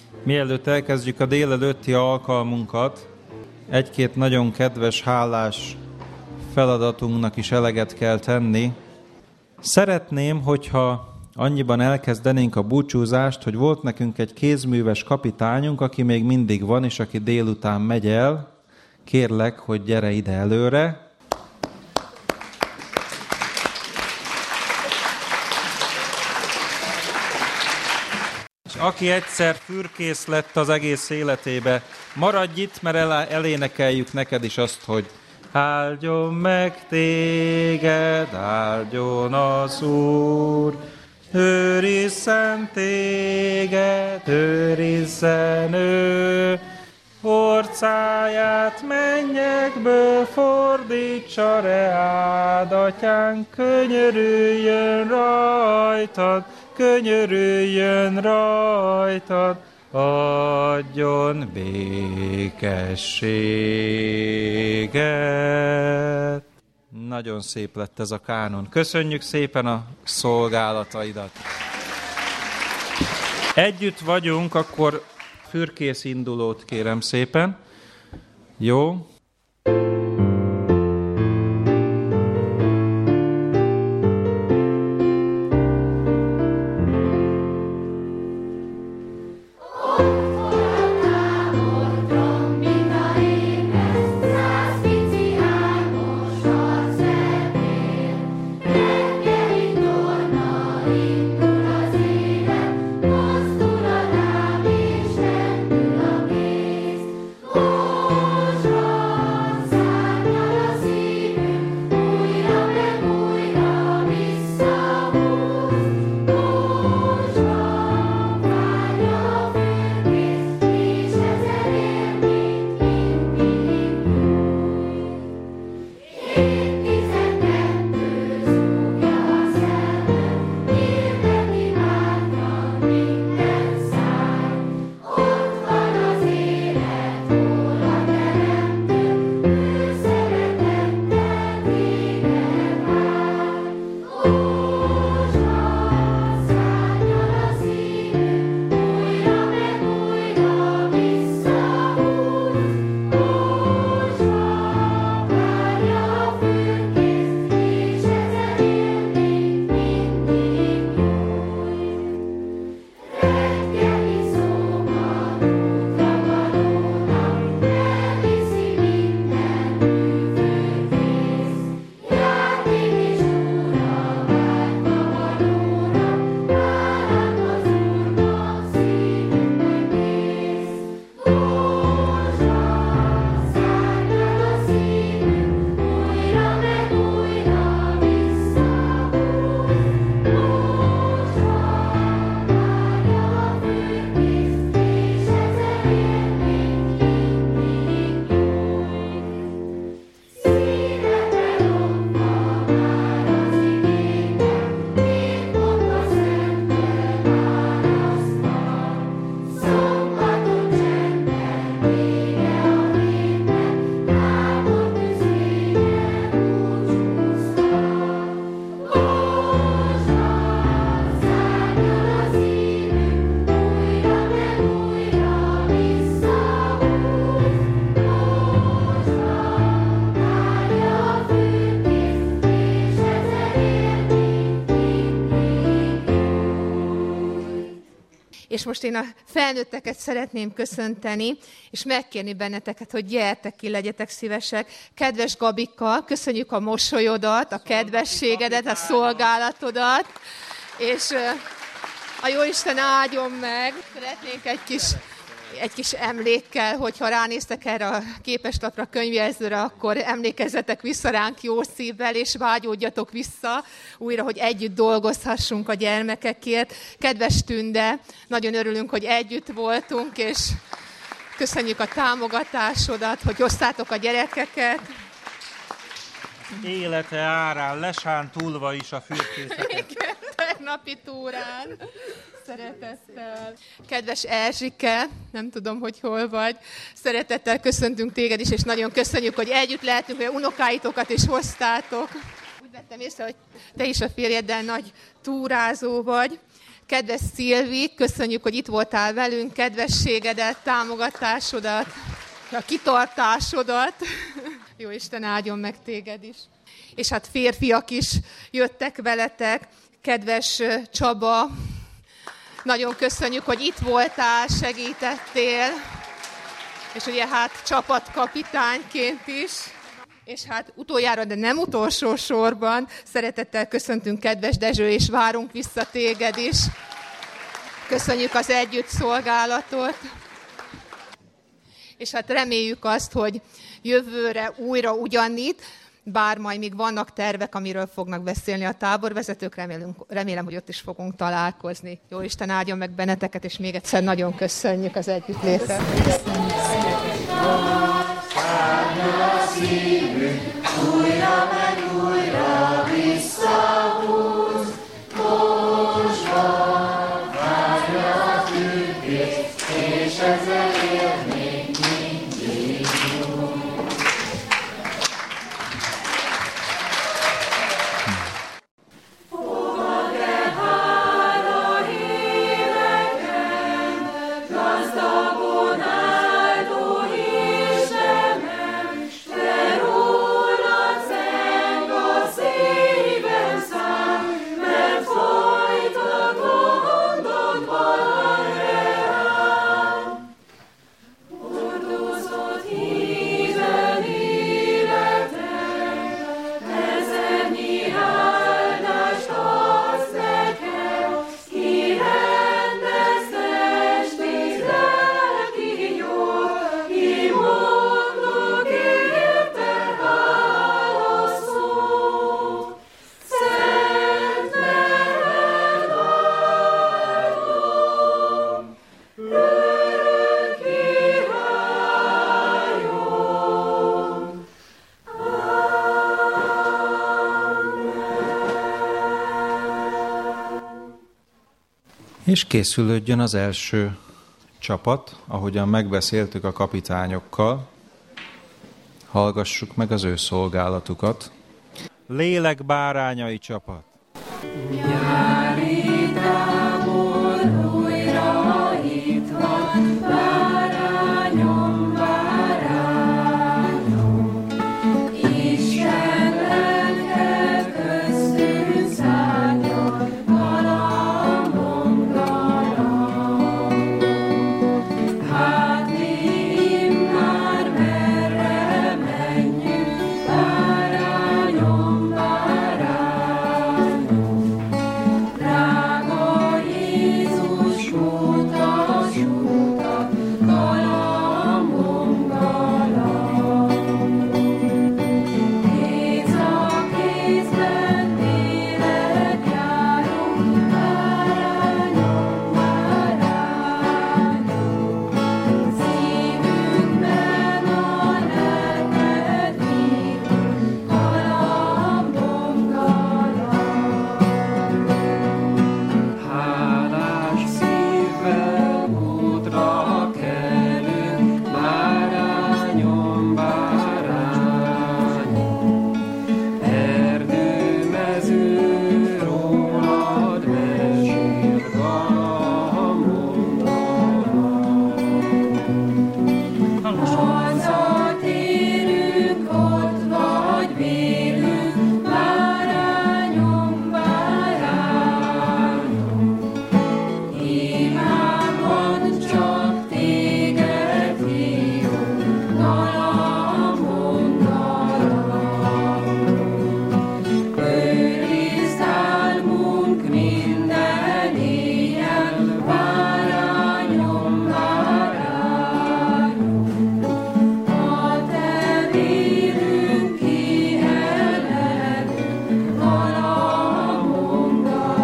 Mielőtt elkezdjük a délelőtti alkalmunkat, egy-két nagyon kedves, hálás feladatunknak is eleget kell tenni. Szeretném, hogyha annyiban elkezdenénk a búcsúzást, hogy volt nekünk egy kézműves kapitányunk, aki még mindig van, és aki délután megy el. Kérlek, hogy gyere ide előre. És aki egyszer fürkész lett az egész életébe, maradj itt, mert elénekeljük neked is azt, hogy áldjon meg téged, áldjon az Úr, őrizzen téged, őrizzen ő, orcáját mennyekből fordítsa reád, atyánk, könyörüljön rajtad, könyörüljön rajtad, adjon békességet. Nagyon szép lett ez a kánon. Köszönjük szépen a szolgálataidat. Együtt vagyunk, akkor fürkész indulót kérem szépen. Jó. És most én a felnőtteket szeretném köszönteni, és megkérni benneteket, hogy gyertek ki, legyetek szívesek. Kedves Gabika, köszönjük a mosolyodat, a kedvességedet, a szolgálatodat, és a Jóisten áldjon meg. Szeretnénk egy kis emlékkel, hogyha ránéztek erre a képeslapra, könyvjelzőre, akkor emlékezzetek vissza ránk jó szívvel, és vágyódjatok vissza újra, hogy együtt dolgozhassunk a gyermekekért. Kedves Tünde, nagyon örülünk, hogy együtt voltunk, és köszönjük a támogatásodat, hogy hoztátok a gyerekeket. Élete árán lesántulva is a fürkészeket. Igen, tegnapi túrán. Szeretettel. Kedves Erzsike, nem tudom, hogy hol vagy. Szeretettel köszöntünk téged is, és nagyon köszönjük, hogy együtt lehetünk, hogy unokáitokat is hoztátok. Úgy vettem észre, hogy te is a férjeddel nagy túrázó vagy. Kedves Szilvi, köszönjük, hogy itt voltál velünk, kedvességedet, támogatásodat, a kitartásodat. Jó Isten áldjon meg téged is. És hát férfiak is jöttek veletek. Kedves Csaba, nagyon köszönjük, hogy itt voltál, segítettél. És ugye hát csapatkapitányként is. És hát utoljára, de nem utolsó sorban, szeretettel köszöntünk kedves Dezső, és várunk vissza téged is. Köszönjük az együttszolgálatot. És hát reméljük azt, hogy jövőre újra ugyanitt, bár majd még vannak tervek, amiről fognak beszélni a táborvezetők, remélem, hogy ott is fogunk találkozni. Jó Isten áldjon meg benneteket, és még egyszer nagyon köszönjük az együttlétet. Újra meg újra visszahúz, Bózsba várja a tűzés, és ezzel élnénk mindig. Fogad-e hála éleken, gazdagon áldó Istenem, te rólad zeng a szívem szám, mert folytatandod van reám. Hordozott híven életem, ezernyi áldást adsz nekem, kirendez testét lelki jól, kimondok érte hálaszót. Szent neved áldom, örök királyom. És készülődjön az első csapat, ahogyan megbeszéltük a kapitányokkal. Hallgassuk meg az ő szolgálatukat. Lélek bárányai csapat. Nyári tábor újra itt van, bárányom, bárányom. Isten lelke köztünk szálljon, galambom, galambom. Hát mi immár merre menjünk, bárányom, bárányom. Drága Jézus, mutas utat, galambom, galambom. Kéz a kézben véled járunk, bárányom, bárányom. Szívünkben a lelked bízunk, galambom, galambom. Hálás szívvel útra kelünk, bárányom, bárányom. Erdőmező rólad mesél, galambom, galambom. Hazatérünk, ott vagy vélünk, bárányom, bárányom. Imádban csak téged hívunk, galambom, galambom. Őrizd álmunk minden éjjel, bárányom, bárányom. A te vérünk kihelelünk, galambom,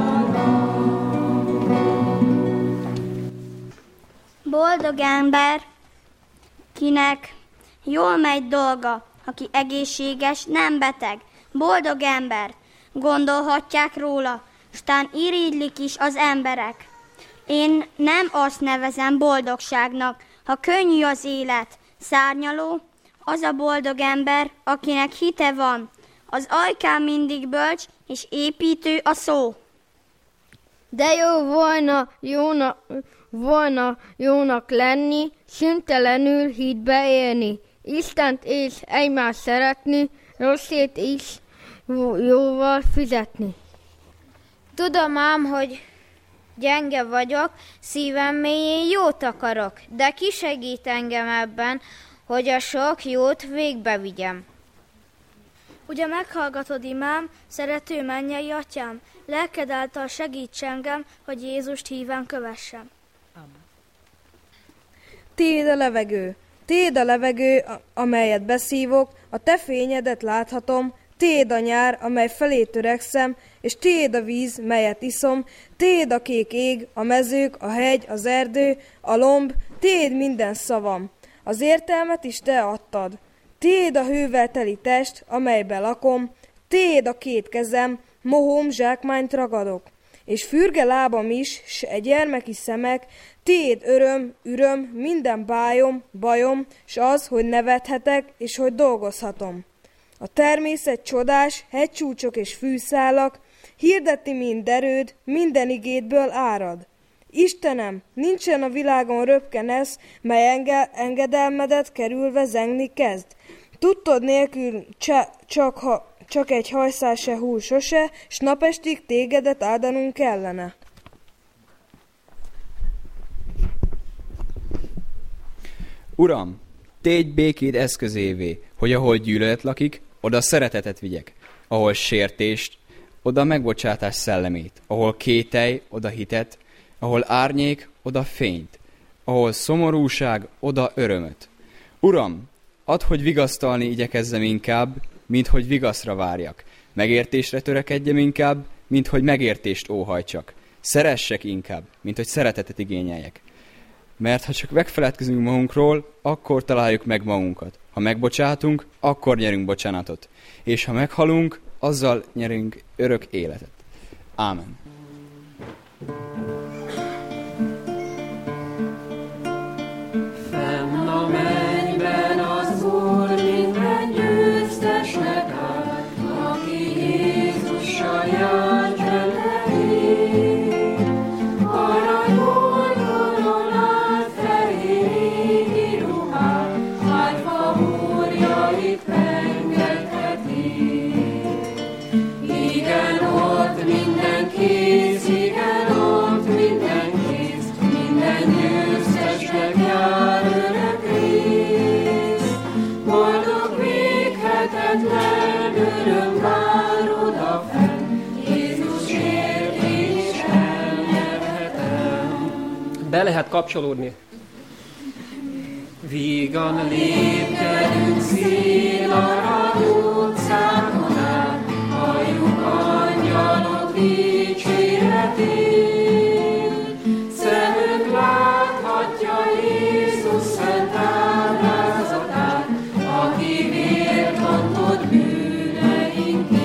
galambom. Boldog ember, kinek jól megy dolga, aki egészséges, nem beteg. Boldog ember, gondolhatják róla, stán irigylik is az emberek. Én nem azt nevezem boldogságnak, ha könnyű az élet, szárnyaló, az a boldog ember, akinek hite van. Az ajkán mindig bölcs és építő a szó. De jó volna jónak lenni, szüntelenül hitbe élni, Istent és egymást szeretni, rosszét is jóval fizetni. Tudom ám, hogy gyenge vagyok, szívem mélyén jót akarok, de ki segít engem ebben, hogy a sok jót végbe vigyem? Ugye meghallgatod, imám, szerető mennyei atyám, lelked által segíts engem, hogy Jézust híven kövessem. Tiéd a levegő, amelyet beszívok, a te fényedet láthatom, tiéd a nyár, amely felé törekszem, és tiéd a víz, melyet iszom, tiéd a kék ég, a mezők, a hegy, az erdő, a lomb, tiéd minden szavam. Az értelmet is te adtad. Tiéd a hővel teli test, amelyben lakom, tiéd a két kezem, mohóm, zsákmányt ragadok. És fürge lábam is, s egy gyermeki szemek, tiéd üröm, minden bajom, s az, hogy nevethetek, és hogy dolgozhatom. A természet csodás, hegycsúcsok és fűszálak, hirdeti mind erőd, minden igédből árad. Istenem, nincsen a világon röpkenesz, mely engedelmedet kerülve zengni kezd. Tudtod nélkül csak egy hajszál se hull sose, s napestig tégedet áldanunk kellene. Uram, tégy békéd eszközévé, hogy ahol gyűlölet lakik, oda szeretetet vigyek. Ahol sértést, oda megbocsátás szellemét. Ahol kételj, oda hitet. Ahol árnyék, oda fényt. Ahol szomorúság, oda örömöt. Uram, add, hogy vigasztalni igyekezzem inkább, mint hogy vigaszra várjak. Megértésre törekedjem inkább, mint hogy megértést óhajtsak. Szeressek inkább, mint hogy szeretetet igényeljek. Mert ha csak megfeledkezünk magunkról, akkor találjuk meg magunkat. Ha megbocsátunk, akkor nyerünk bocsánatot. És ha meghalunk, azzal nyerünk örök életet. Ámen. Fenn a mennyben az Úr minden győztesnek áll, aki Jézussal jár cselekéd. Aranyból koronát fehéri ruhát, ágyfa úrjait pengetheti. Igen, ott minden kész, igen, ott minden kész, minden győztesnek jár örök rész. Boldog véghetetlen öröm vár odafenn, Jézusért én is elnyerhetem. Be lehet kapcsolódni. Vígan lépkedünk szénarany utcákon át, halljuk angyalok dicséretét. Szemünk láthatja Jézus szent ábrázatát, aki vért ontott bűneinkért.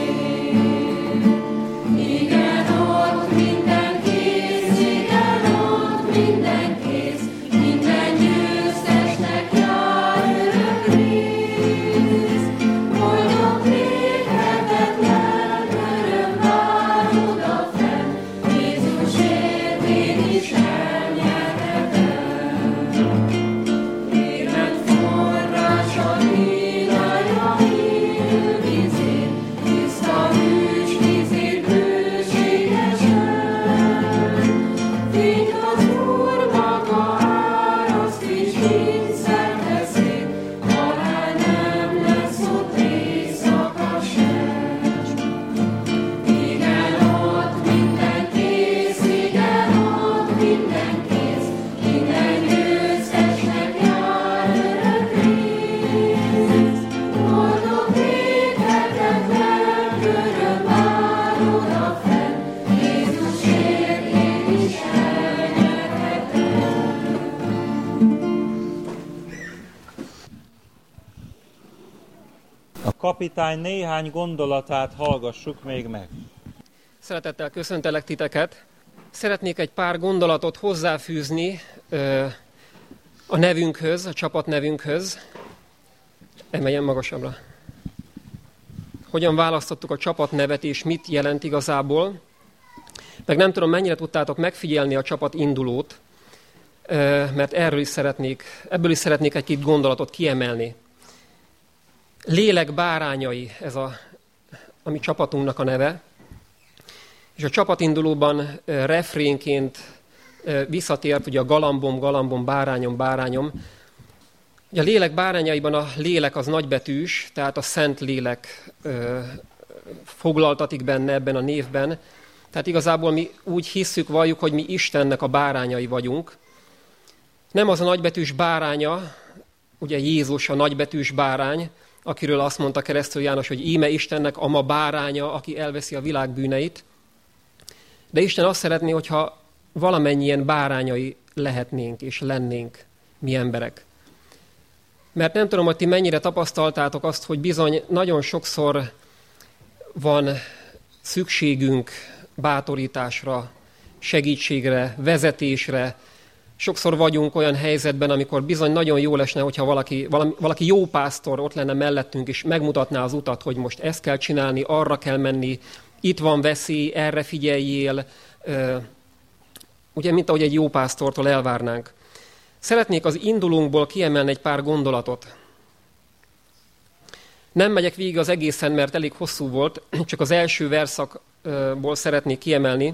Igen, ott minden kész, igen, ott minden kész, minden győztesnek jár örök rész. Boldog véghetetlen öröm vár odafenn, Jézusért én is elnyerhetem. Élet forrása kínálja élő vízét, tiszta hűs vízét bőségesen. Fényt az Úr maga áraszt, és mind szenteszét, halál nem lesz ott éjszaka sem. Igen, ott minden kész, igen, ott minden kész, minden győztesnek jár örök rész. Boldog véghetetlen öröm vár odafenn, Jézusért én is elnyerhetem. A kapitány néhány gondolatát hallgassuk még meg. Szeretettel köszöntelek titeket. Szeretnék egy pár gondolatot hozzáfűzni a nevünkhöz, a csapatnevünkhöz. Emeljen magasabbra. Hogyan választottuk a csapatnevet, és mit jelent igazából? meg nem tudom, mennyire tudtátok megfigyelni a csapat indulót, mert ebből is szeretnék egy-két gondolatot kiemelni. Lélek bárányai, ez a mi csapatunknak a neve, és a csapatindulóban refrénként visszatért ugye a galambom, bárányom. Ugye a lélek bárányaiban a lélek az nagybetűs, tehát a Szent Lélek foglaltatik benne ebben a névben. Tehát igazából mi úgy hisszük, valljuk, hogy mi Istennek a bárányai vagyunk. Nem az a nagybetűs báránya, ugye Jézus a nagybetűs bárány, akiről azt mondta keresztül János, hogy íme Istennek a ma báránya, aki elveszi a világ bűneit. De Isten azt szeretné, hogyha valamennyien bárányai lehetnénk és lennénk mi emberek. Mert nem tudom, hogy ti mennyire tapasztaltátok azt, hogy bizony nagyon sokszor van szükségünk bátorításra, segítségre, vezetésre. Sokszor vagyunk olyan helyzetben, amikor bizony nagyon jó lesne, hogyha valaki jó pásztor ott lenne mellettünk, és megmutatná az utat, hogy most ezt kell csinálni, arra kell menni, itt van veszély, erre figyeljél, ugye, mint ahogy egy jó pásztortól elvárnánk. Szeretnék az indulónkból kiemelni egy pár gondolatot. Nem megyek végig az egészen, mert elég hosszú volt, csak az első verszakból szeretnék kiemelni.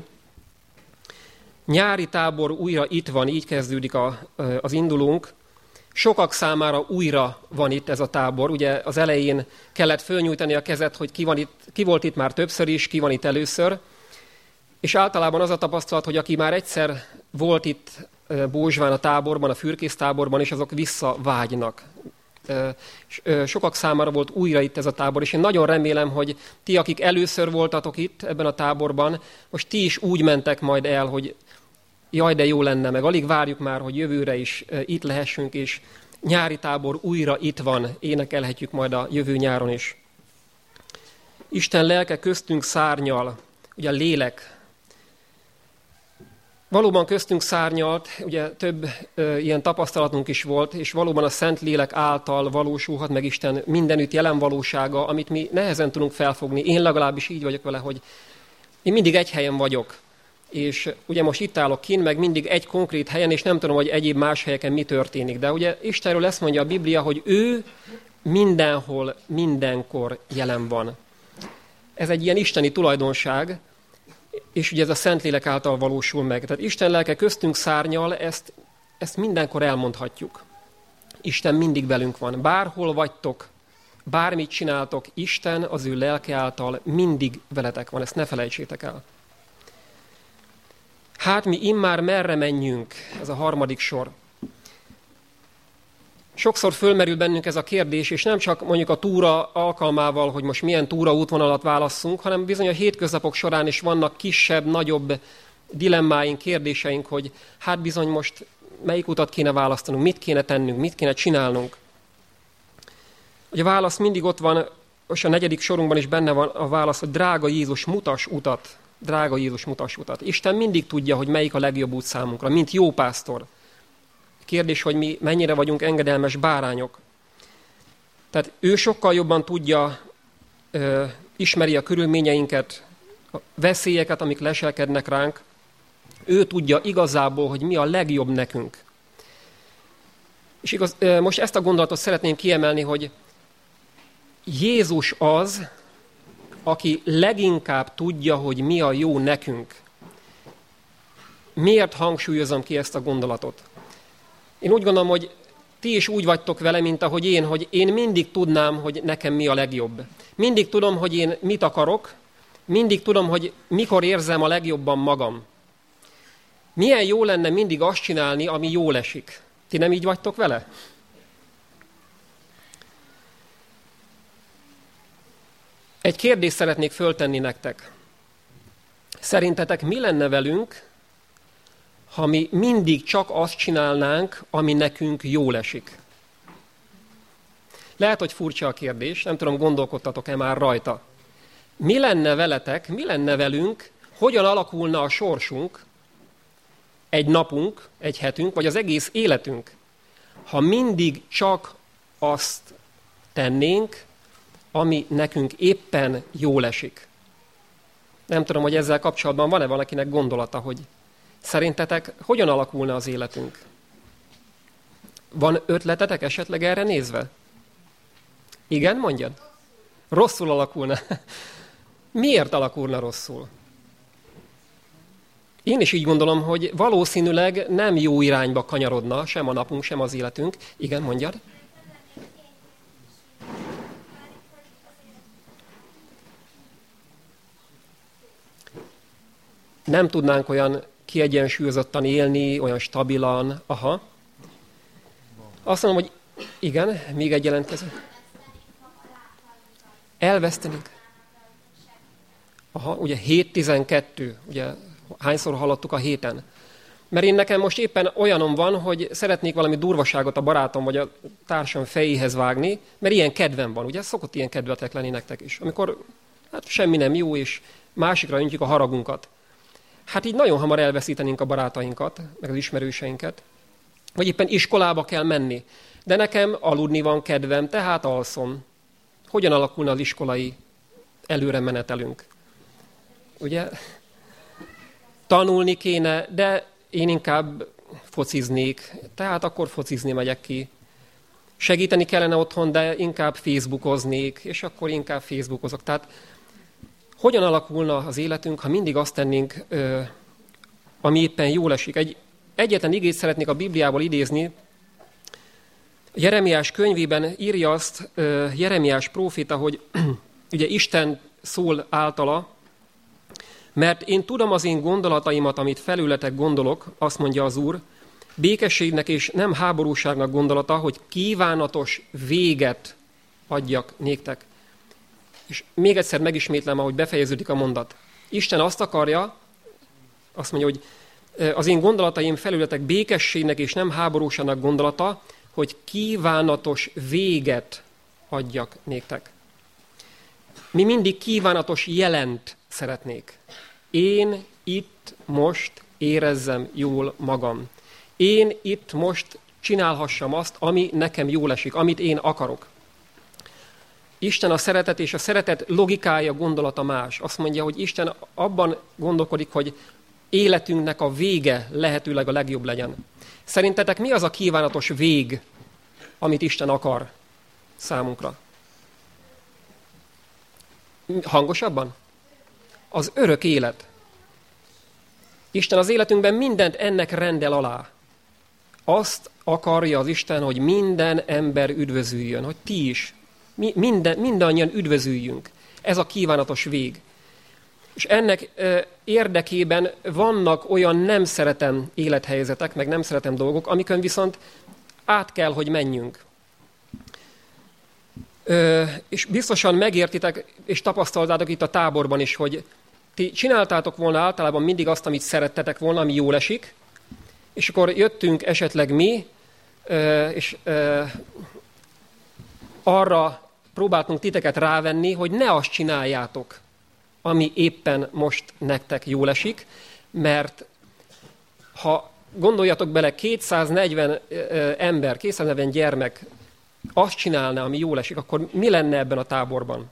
Nyári tábor újra itt van, így kezdődik az indulónk. Sokak számára újra van itt ez a tábor. Ugye az elején kellett fölnyújtani a kezet, hogy ki volt itt már többször is, ki van itt először. És általában az a tapasztalat, hogy aki már egyszer volt itt Bózsván a táborban, a fürkésztáborban, és azok visszavágynak. Sokak számára volt újra itt ez a tábor, és én nagyon remélem, hogy ti, akik először voltatok itt ebben a táborban, most ti is úgy mentek majd el, hogy jaj, de jó lenne, meg alig várjuk már, hogy jövőre is itt lehessünk, és nyári tábor újra itt van, énekelhetjük majd a jövő nyáron is. Isten lelke köztünk szárnyal, ugye a lélek. Valóban köztünk szárnyalt, ugye több ilyen tapasztalatunk is volt, és valóban a Szent Lélek által valósulhat meg Isten mindenütt jelen valósága, amit mi nehezen tudunk felfogni. Én legalábbis így vagyok vele, hogy én mindig egy helyen vagyok, és ugye most itt állok kint, meg mindig egy konkrét helyen, és nem tudom, hogy egyéb más helyeken mi történik. De ugye Istenről ezt mondja a Biblia, hogy ő mindenhol, mindenkor jelen van. Ez egy ilyen isteni tulajdonság, és ugye ez a Szentlélek által valósul meg. Tehát Isten lelke köztünk szárnyal, ezt mindenkor elmondhatjuk. Isten mindig velünk van. Bárhol vagytok, bármit csináltok, Isten az ő lelke által mindig veletek van. Ezt ne felejtsétek el. Hát mi immár merre menjünk? Ez a harmadik sor. Sokszor fölmerül bennünk ez a kérdés, és nem csak mondjuk a túra alkalmával, hogy most milyen túra útvonalat válasszunk, hanem bizony a hétköznapok során is vannak kisebb, nagyobb dilemmáink, kérdéseink, hogy hát bizony most melyik utat kéne választanunk, mit kéne tennünk, mit kéne csinálnunk. Ugye a válasz mindig ott van, és a 4. sorunkban is benne van a válasz, hogy drága Jézus, mutass utat. Drága Jézus, mutass utat. Isten mindig tudja, hogy melyik a legjobb út számunkra, mint jó pásztor. Kérdés, hogy mi mennyire vagyunk engedelmes bárányok. Tehát ő sokkal jobban tudja, ismeri a körülményeinket, a veszélyeket, amik leselkednek ránk. Ő tudja igazából, hogy mi a legjobb nekünk. És most ezt a gondolatot szeretném kiemelni, hogy Jézus az, aki leginkább tudja, hogy mi a jó nekünk. Miért hangsúlyozom ki ezt a gondolatot? Én úgy gondolom, hogy ti is úgy vagytok vele, mint ahogy én mindig tudnám, hogy nekem mi a legjobb. Mindig tudom, hogy én mit akarok, mindig tudom, hogy mikor érzem a legjobban magam. Milyen jó lenne mindig azt csinálni, ami jól esik. Ti nem így vagytok vele? Egy kérdést szeretnék föltenni nektek. Szerintetek mi lenne velünk, ha mi mindig csak azt csinálnánk, ami nekünk jól esik? Lehet, hogy furcsa a kérdés, nem tudom, gondolkodtatok-e már rajta. Mi lenne veletek, mi lenne velünk, hogyan alakulna a sorsunk, egy napunk, egy hetünk, vagy az egész életünk, ha mindig csak azt tennénk, ami nekünk éppen jól esik? Nem tudom, hogy ezzel kapcsolatban van-e valakinek gondolata, hogy szerintetek hogyan alakulna az életünk? Van ötletetek esetleg erre nézve? Igen, mondjad? Rosszul alakulna. Miért alakulna rosszul? Én is így gondolom, hogy valószínűleg nem jó irányba kanyarodna sem a napunk, sem az életünk. Igen, mondjad? Nem tudnánk olyan kiegyensúlyozottan élni, olyan stabilan. Aha. Azt mondom, hogy igen, még egy jelentkező. Elvesztenénk. Aha, ugye 7-12, ugye hányszor hallottuk a héten. Mert én nekem most éppen olyanom van, hogy szeretnék valami durvaságot a barátom vagy a társam fejéhez vágni, mert ilyen kedvem van, ugye? Szokott ilyen kedvetek lenni nektek is. Amikor hát semmi nem jó, és másikra öntjük a haragunkat. Hát így nagyon hamar elveszítenénk a barátainkat, meg az ismerőseinket. Vagy éppen iskolába kell menni. De nekem aludni van kedvem, tehát alszom. Hogyan alakulna az iskolai előre menetelünk? Ugye? Tanulni kéne, de én inkább fociznék, tehát akkor focizni megyek ki. Segíteni kellene otthon, de inkább facebookoznék, és akkor inkább facebookozok. Tehát hogyan alakulna az életünk, ha mindig azt tennénk, ami éppen jól esik? Egyetlen igét szeretnék a Bibliából idézni. Jeremiás könyvében írja azt Jeremiás próféta, hogy ugye Isten szól általa, mert én tudom az én gondolataimat, amit felületek gondolok, azt mondja az Úr, békességnek és nem háborúságnak gondolata, hogy kívánatos véget adjak néktek. És még egyszer megismétlem, ahogy befejeződik a mondat. Isten azt akarja, azt mondja, hogy az én gondolataim felületek békességnek és nem háborúságnak gondolata, hogy kívánatos véget adjak néktek. Mi mindig kívánatos jelent szeretnék. Én itt most érezzem jól magam. Én itt most csinálhassam azt, ami nekem jól esik, amit én akarok. Isten a szeretet, és a szeretet logikája, gondolata más. Azt mondja, hogy Isten abban gondolkodik, hogy életünknek a vége lehetőleg a legjobb legyen. Szerintetek mi az a kívánatos vég, amit Isten akar számunkra? Hangosabban? Az örök élet. Isten az életünkben mindent ennek rendel alá. Azt akarja az Isten, hogy minden ember üdvözüljön, hogy ti is, mindannyian üdvözüljünk. Ez a kívánatos vég. És ennek érdekében vannak olyan nem szeretem élethelyzetek, meg nem szeretem dolgok, amikön viszont át kell, hogy menjünk. És biztosan megértitek, és tapasztaltátok itt a táborban is, hogy ti csináltátok volna általában mindig azt, amit szerettetek volna, ami jól esik, és akkor jöttünk esetleg mi, és arra próbáltunk titeket rávenni, hogy ne azt csináljátok, ami éppen most nektek jól esik, mert ha gondoljatok bele, 240 ember, 240 gyermek azt csinálna, ami jól esik, akkor mi lenne ebben a táborban?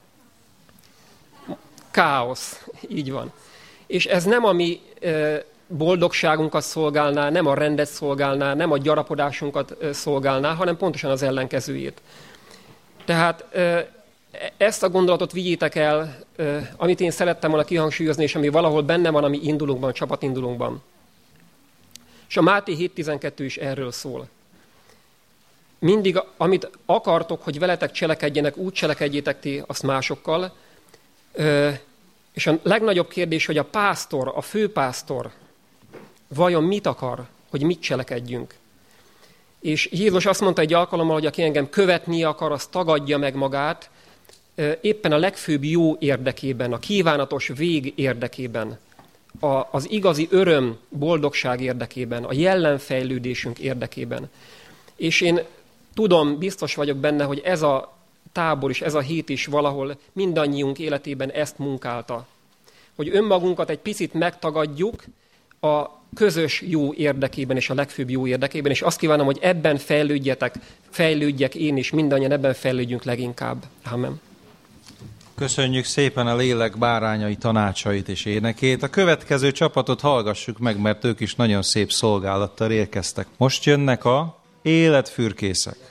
Káosz, így van. És ez nem a mi boldogságunkat szolgálná, nem a rendet szolgálná, nem a gyarapodásunkat szolgálná, hanem pontosan az ellenkezőjét. Tehát ezt a gondolatot vigyétek el, amit én szerettem volna kihangsúlyozni, és ami valahol benne van a mi indulunkban, a csapatindulunkban. És a Máté 7.12 is erről szól. Mindig, amit akartok, hogy veletek cselekedjenek, úgy cselekedjétek ti azt másokkal. És a legnagyobb kérdés, hogy a pásztor, a főpásztor vajon mit akar, hogy mit cselekedjünk. És Jézus azt mondta egy alkalommal, hogy aki engem követni akar, az tagadja meg magát, éppen a legfőbb jó érdekében, a kívánatos vég érdekében, az igazi öröm, boldogság érdekében, a jellemfejlődésünk érdekében. És én tudom, biztos vagyok benne, hogy ez a tábor is, ez a hét is valahol mindannyiunk életében ezt munkálta. Hogy önmagunkat egy picit megtagadjuk a közös jó érdekében és a legfőbb jó érdekében, és azt kívánom, hogy ebben fejlődjek én is, mindannyian ebben fejlődjünk leginkább. Amen. Köszönjük szépen a lélek bárányai tanácsait és énekét. A következő csapatot hallgassuk meg, mert ők is nagyon szép szolgálattal érkeztek. Most jönnek a életfürkészek.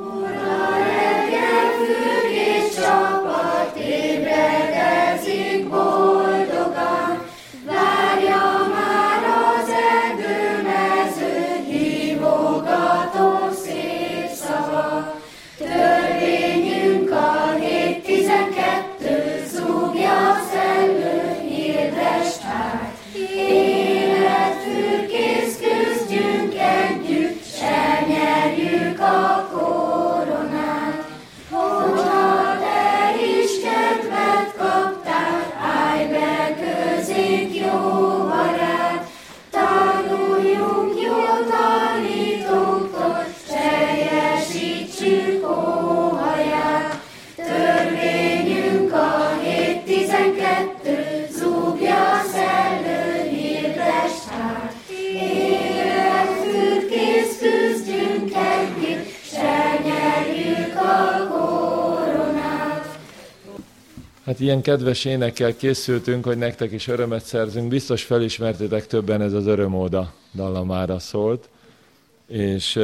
Hát ilyen kedves énekkel készültünk, hogy nektek is örömet szerzünk. Biztos felismertétek többen, ez az Örömóda dallamára szólt. És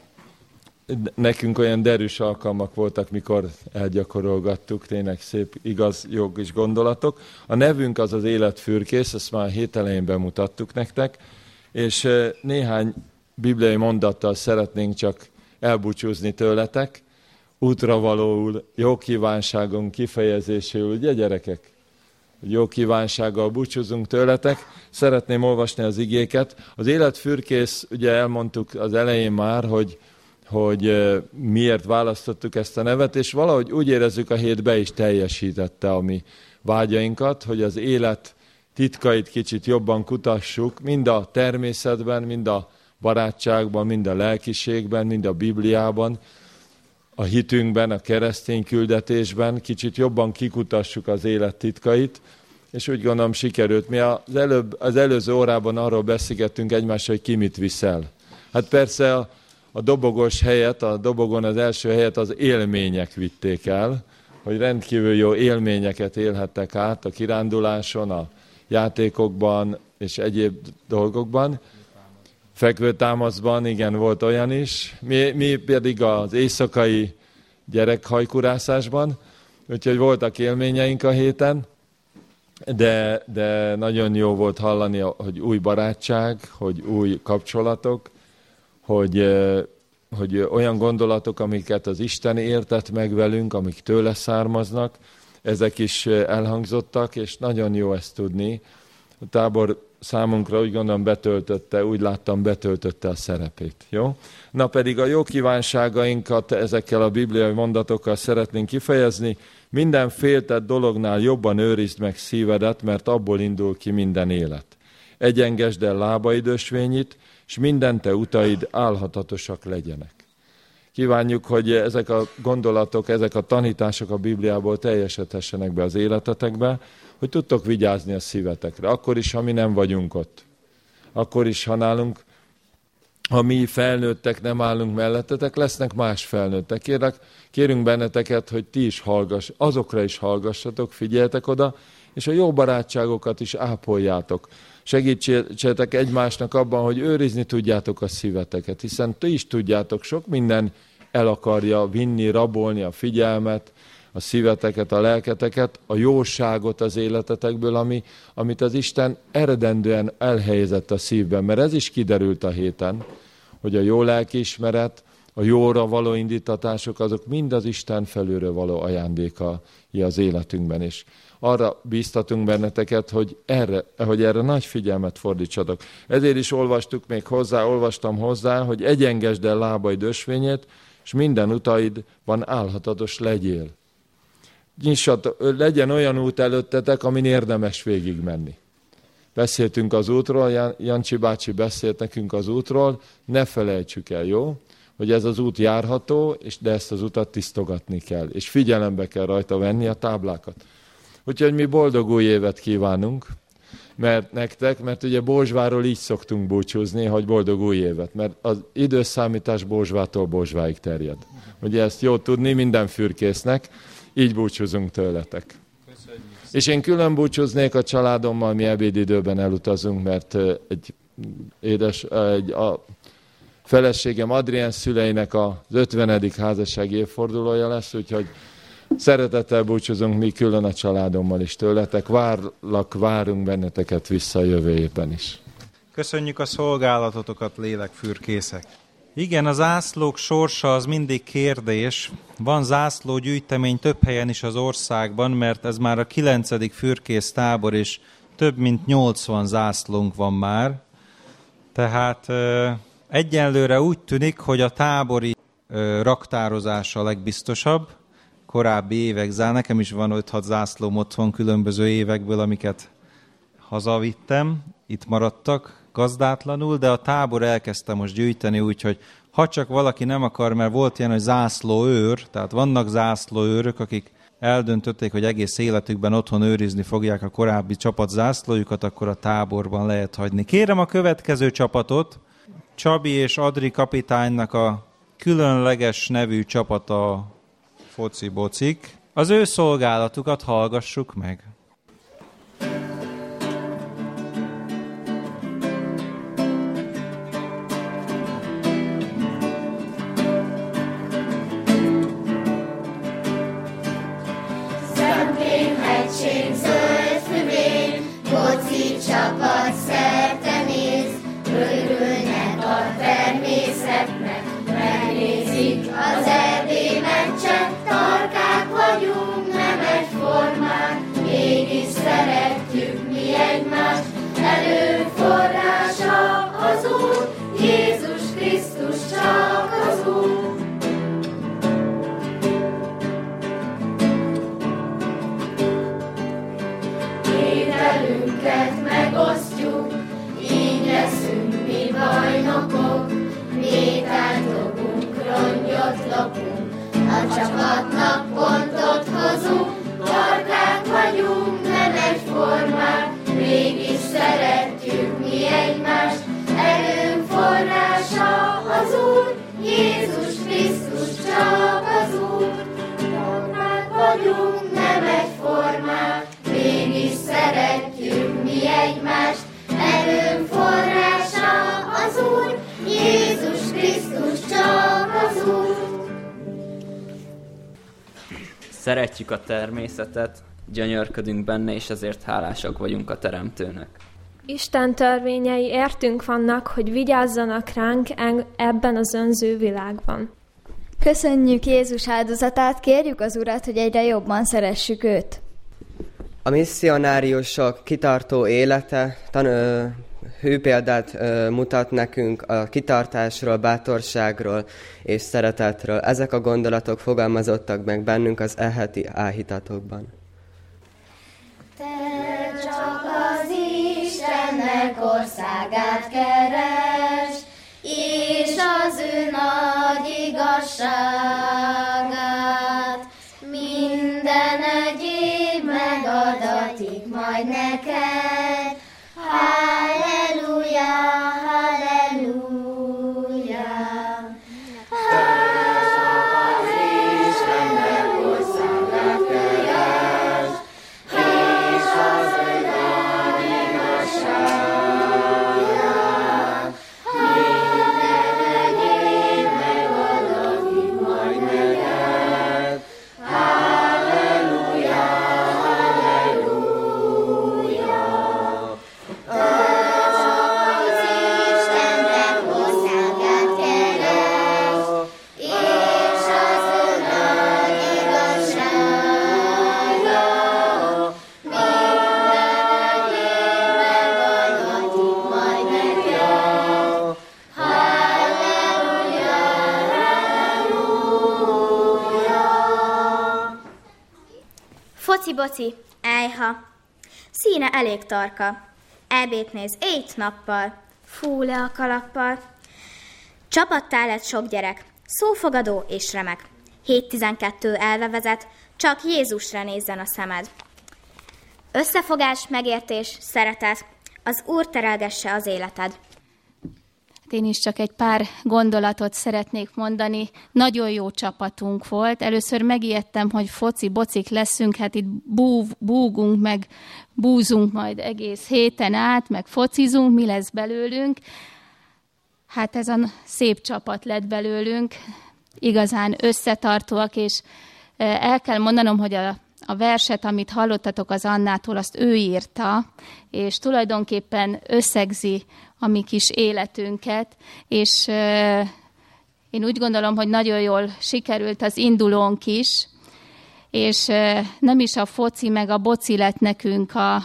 nekünk olyan derűs alkalmak voltak, mikor elgyakorolgattuk, tényleg szép, igaz, jogos gondolatok. A nevünk az az életfürkész, ezt már a hét elején bemutattuk nektek, és néhány bibliai mondattal szeretnénk csak elbúcsúzni tőletek, útra valóul, jó kívánságunk kifejezéséül, ugye gyerekek? Jó kívánsággal búcsúzunk tőletek. Szeretném olvasni az igéket. Az életfürkész, ugye elmondtuk az elején már, hogy miért választottuk ezt a nevet, és valahogy úgy érezzük, a hét be is teljesítette a mi vágyainkat, hogy az élet titkait kicsit jobban kutassuk, mind a természetben, mind a barátságban, mind a lelkiségben, mind a Bibliában, a hitünkben, a keresztény küldetésben kicsit jobban kikutassuk az élet titkait, és úgy gondolom sikerült. Mi az előző órában arról beszélgettünk egymással, hogy ki mit viszel. Hát persze a dobogós helyet, a dobogon az első helyet az élmények vitték el, hogy rendkívül jó élményeket élhettek át a kiránduláson, a játékokban és egyéb dolgokban. Fekvőtámaszban, igen, volt olyan is. Mi pedig az éjszakai gyerekhajkurászásban, úgyhogy voltak élményeink a héten, de nagyon jó volt hallani, hogy új barátság, hogy új kapcsolatok, hogy olyan gondolatok, amiket az Isten értett meg velünk, amik tőle származnak, ezek is elhangzottak, és nagyon jó ezt tudni. A tábor számunkra úgy gondolom úgy láttam, betöltötte a szerepét. Jó? Na pedig a jó kívánságainkat ezekkel a bibliai mondatokkal szeretnénk kifejezni. Minden féltett dolognál jobban őrizd meg szívedet, mert abból indul ki minden élet. Egyengesd el lábaid ösvényit, és minden te utaid álhatatosak legyenek. Kívánjuk, hogy ezek a gondolatok, ezek a tanítások a Bibliából teljesedhessenek be az életetekbe, hogy tudtok vigyázni a szívetekre. Akkor is, ha mi nem vagyunk ott. Akkor is, ha mi felnőttek nem állunk mellettetek, lesznek más felnőttek. Kérünk benneteket, hogy ti is azokra is hallgassatok, figyeljetek oda, és a jó barátságokat is ápoljátok. Segítsetek egymásnak abban, hogy őrizni tudjátok a szíveteket, hiszen ti is tudjátok, sok minden el akarja vinni, rabolni a figyelmet, a szíveteket, a lelketeket, a jóságot az életetekből, amit az Isten eredendően elhelyezett a szívben. Mert ez is kiderült a héten, hogy a jó lelkiismeret, a jóra való indítatások, azok mind az Isten felülről való ajándékai az életünkben is. Arra bíztatunk benneteket, hogy erre nagy figyelmet fordítsatok. Ezért is olvastam hozzá, hogy egyengesd el lábaid ösvényét, és minden utaidban álhatatos legyél. Legyen olyan út előttetek, amin érdemes végigmenni. Beszéltünk az útról, Jancsi bácsi beszélt nekünk az útról, ne felejtsük el, jó? Hogy ez az út járható, de ezt az utat tisztogatni kell, és figyelembe kell rajta venni a táblákat. Úgyhogy mi boldog új évet kívánunk, mert ugye Bózsváról így szoktunk búcsúzni, hogy boldog új évet, mert az időszámítás Bózsvától Bózsváig terjed. Ugye ezt jó tudni minden fürkésznek, így búcsúzunk tőletek. És én külön búcsúznék a családommal, mi ebédidőben elutazunk, mert a feleségem Adrien szüleinek az 50. házassági évfordulója lesz, úgyhogy szeretettel búcsúzunk mi külön a családommal is tőletek. Várunk benneteket vissza a jövő évben is. Köszönjük a szolgálatotokat, lélekfürkészek. Igen, a zászlók sorsa az mindig kérdés. Van zászlógyűjtemény több helyen is az országban, mert ez már a 9. fürkész tábor, és több mint 80 zászlónk van már. Tehát egyenlőre úgy tűnik, hogy a tábori raktározása a legbiztosabb. Korábbi évek, nekem is van 5-6 zászlóm otthon különböző évekből, amiket hazavittem, itt maradtak gazdátlanul, de a tábor elkezdte most gyűjteni, úgyhogy ha csak valaki nem akar, mert volt ilyen, hogy zászlóőr, tehát vannak zászlóőrök, akik eldöntötték, hogy egész életükben otthon őrizni fogják a korábbi csapat zászlójukat, akkor a táborban lehet hagyni. Kérem a következő csapatot, Csabi és Adri kapitánynak a különleges nevű csapata foci-bocik. Az ő szolgálatukat hallgassuk meg. Szentén-hegység, zöld füvény, foci csapat szerte néz, örülnek a természetnek, megnézik az Erdély meccset, tarkák vagyunk, nem egyformák, mégis szeretjük mi egymást, előforrása az Úr, Jézus Krisztus csak az Úr. Ételünket megosztjuk, így leszünk mi bajnokok, métát dobunk, rongyot lopunk, a csapatnak pontot hozunk, tarkák vagyunk, nem egyformák, mégis szeretjük mi egymást, erőnk forrása az Úr, Jézus Krisztus csak az Úr. Tarkák vagyunk, nem egyformák, mégis szeretjük mi egymást, erőnk forrása az Úr, Jézus Krisztus csak az Úr. Szeretjük a természetet, gyönyörködünk benne, és ezért hálásak vagyunk a Teremtőnek. Isten törvényei értünk vannak, hogy vigyázzanak ránk ebben az önző világban. Köszönjük Jézus áldozatát, kérjük az Urat, hogy egyre jobban szeressük őt. A misszionáriusok kitartó élete hű példát mutat nekünk a kitartásról, bátorságról és szeretetről. Ezek a gondolatok fogalmazottak meg bennünk az heti áhítatokban. Te csak az Istennek országát keresd, és az ő nagy igazságát. Minden egyéb megadatik majd neked. Halleluja, halleluja. Az Istennek országát keresd, és az ő nagy igazságát. Minden egyéb megadatik majd neked. Halleluja, halleluja. Az Istennek országát keresd, és az ő nagy igazsága. Minden egyéb megadatik majd neked. Halleluja, halleluja. Foci-boci, ejha, színe elég tarka, ebét néz 8 nappal, fú le a kalappal. Csapattá lett sok gyerek, szófogadó és remek. 7-12 elve vezet, csak Jézusra nézzen a szemed. Összefogás, megértés, szeretet, az Úr terelgesse az életed. Én is csak egy pár gondolatot szeretnék mondani. Nagyon jó csapatunk volt. Először megijedtem, hogy foci-bocik leszünk, hát itt búgunk, meg búzunk majd egész héten át, meg focizunk, mi lesz belőlünk. Hát ez a szép csapat lett belőlünk, igazán összetartóak, és el kell mondanom, hogy a verset, amit hallottatok az Annától, azt ő írta, és tulajdonképpen összegzi a mi kis életünket, és én úgy gondolom, hogy nagyon jól sikerült az indulónk is, és nem is a foci meg a boci lett nekünk a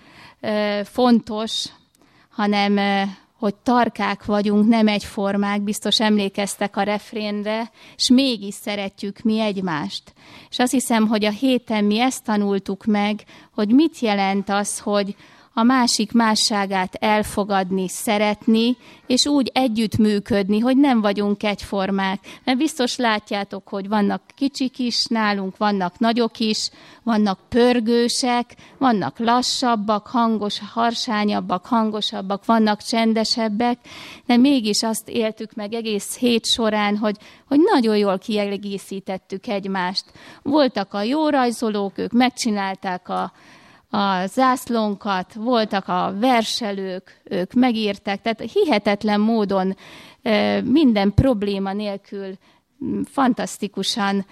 fontos, hanem hogy tarkák vagyunk, nem egyformák, biztos emlékeztek a refrénre, és mégis szeretjük mi egymást. És azt hiszem, hogy a héten mi ezt tanultuk meg, hogy mit jelent az, hogy a másik másságát elfogadni, szeretni, és úgy együttműködni, hogy nem vagyunk egyformák. Mert biztos látjátok, hogy vannak kicsik is nálunk, vannak nagyok is, vannak pörgősek, vannak lassabbak, harsányabbak, hangosabbak, vannak csendesebbek, de mégis azt éltük meg egész hét során, hogy nagyon jól kiegészítettük egymást. Voltak a jó rajzolók, ők megcsinálták a zászlónkat, voltak a verselők, ők megírták, tehát hihetetlen módon minden probléma nélkül fantasztikusan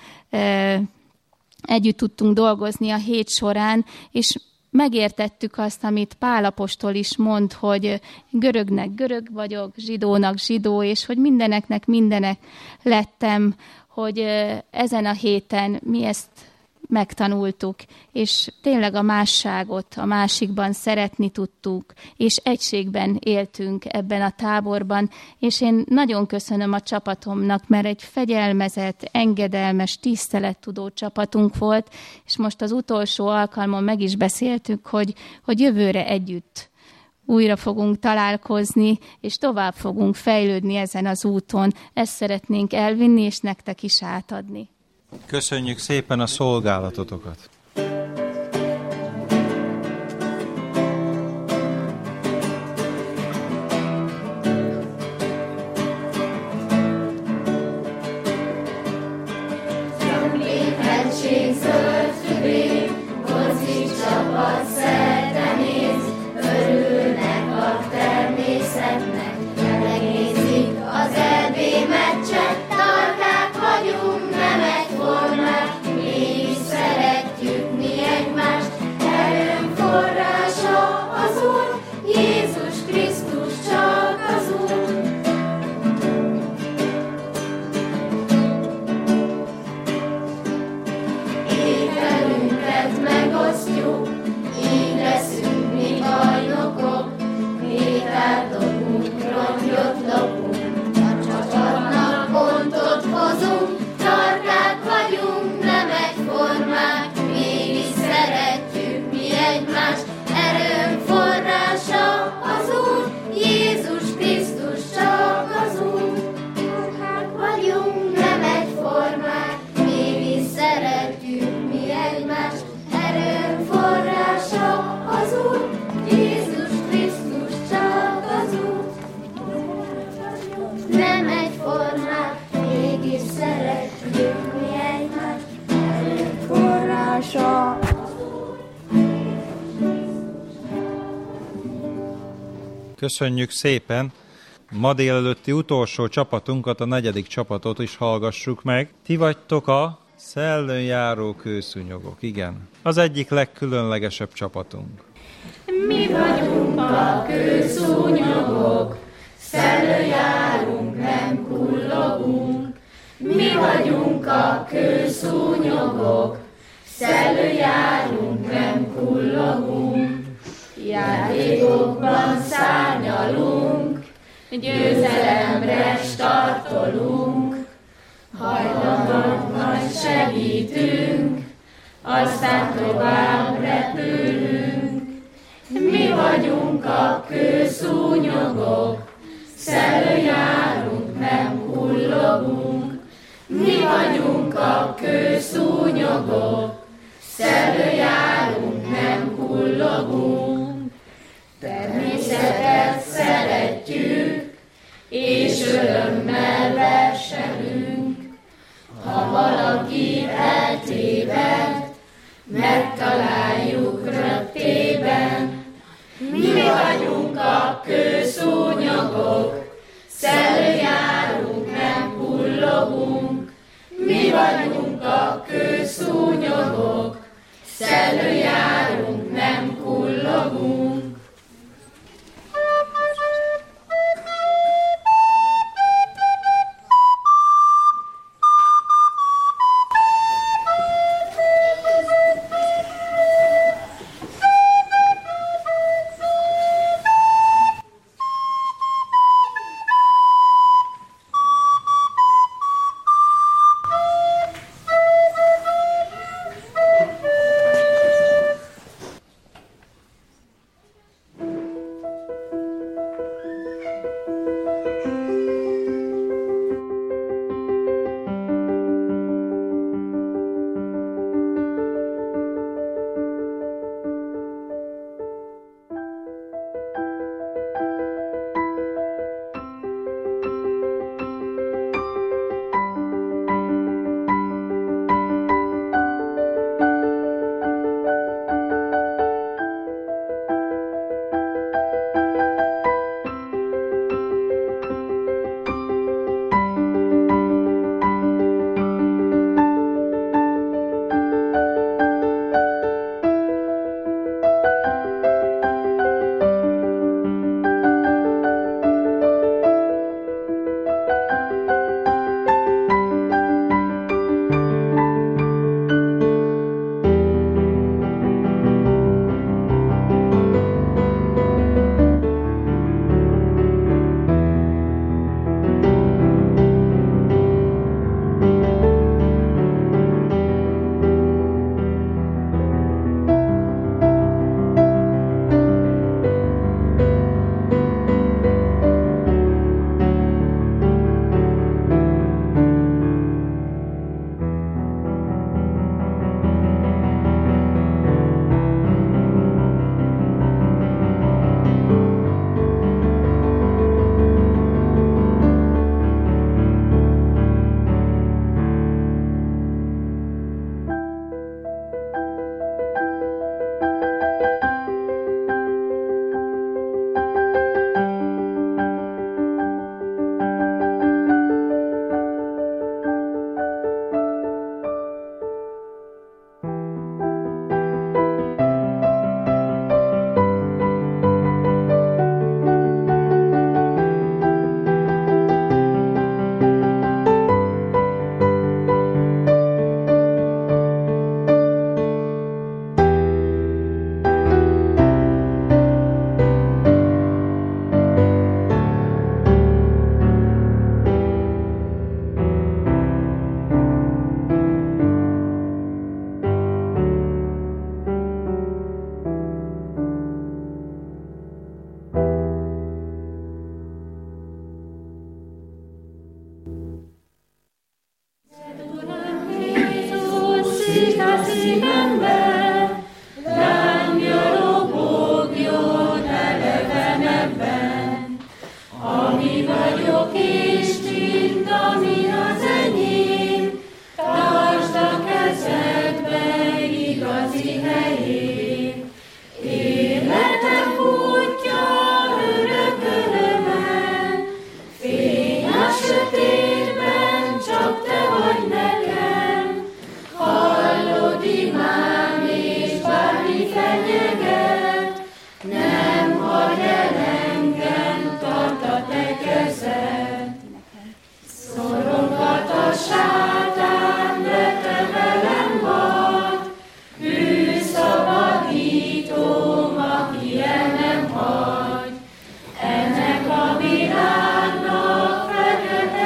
együtt tudtunk dolgozni a hét során, és megértettük azt, amit Pál apostol is mond, hogy görögnek görög vagyok, zsidónak zsidó, és hogy mindeneknek mindenek lettem, hogy ezen a héten mi ezt megtanultuk, és tényleg a másságot a másikban szeretni tudtuk, és egységben éltünk ebben a táborban, és én nagyon köszönöm a csapatomnak, mert egy fegyelmezett, engedelmes, tisztelettudó csapatunk volt, és most az utolsó alkalmon meg is beszéltük, hogy jövőre együtt újra fogunk találkozni, és tovább fogunk fejlődni ezen az úton. Ezt szeretnénk elvinni, és nektek is átadni. Köszönjük szépen a szolgálatotokat! Köszönjük szépen! Ma délelőtti utolsó csapatunkat, a 4. csapatot is hallgassuk meg. Ti vagytok a szellőn járó kőszúnyogok, igen. Az egyik legkülönlegesebb csapatunk. Mi vagyunk a kőszúnyogok, szellőn járunk, nem kullogunk. Mi vagyunk a kőszúnyogok, szellőn járunk, nem kullogunk. Játékokban szárnyalunk, győzelemre startolunk, hajlandóan segítünk, aztán tovább repülünk. Mi vagyunk a kőszúnyogok, szellőn járunk, nem kullogunk. Mi vagyunk a kőszúnyogok, szellőn járunk, nem kullogunk. Természetet szeretjük, örömmel versenünk. Ha valaki eltéved, megtaláljuk röptében. Mi vagyunk a kőszúnyogok, szelő járunk, nem kullogunk. Mi vagyunk a kőszúnyogok, szelő járunk, nem kullogunk.